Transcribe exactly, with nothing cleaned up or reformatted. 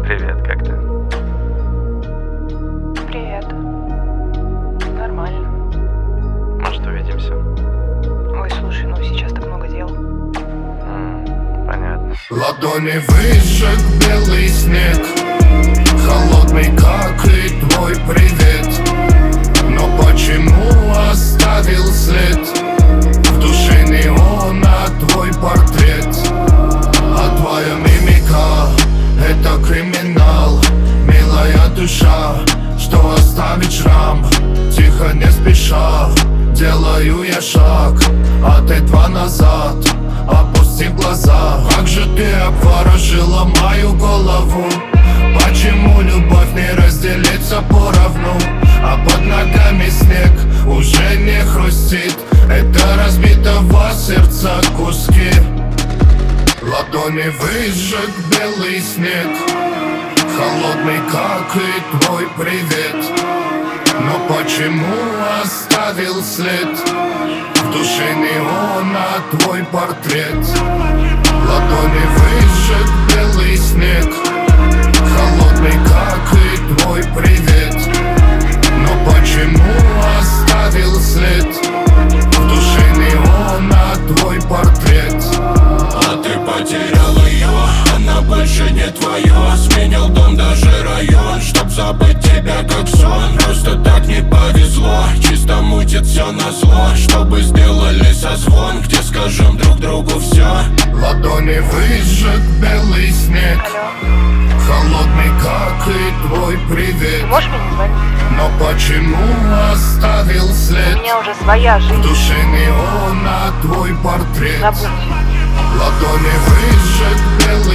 Привет, как ты? Привет. Нормально. Может, увидимся? Ой, слушай, ну сейчас так много дел. М, понятно. Ладони выжег белый снег, холодный, как и твой привет. Но почему оставил след? В душе неона твой портрет. А твоя мимика — это криминал. Милая душа, что оставить шрам. Тихо, не спеша, делаю я шаг, а ты два назад. Опусти глаза. Как же ты обворожила мою голову? Почему любовь не разделится поровну? А под ногами снег уже не хрустит. Это разбитого сердца куски. Ладони выжег белый снег, холодный, как и твой привет. Но почему оставил след? В душе неона твой портрет. Ладони выжег белый снег, холодный, как и твой привет. Но почему оставил след? В душе неона твой портрет. А ты потерял ее, она больше не твоя. Сменил дом, даже район, чтоб забыть тебя как сон. Просто так не повезло, чисто мутит все назло. Чтобы сделали созвон, где скажем друг другу все. Ладони выжег белый снег, Алло, холодный, как и твой привет. ты можешь мне не звонить? Но почему оставил У след? меня уже своя В жизнь. душе неона твой портрет. Забудь. Ладони выжег белый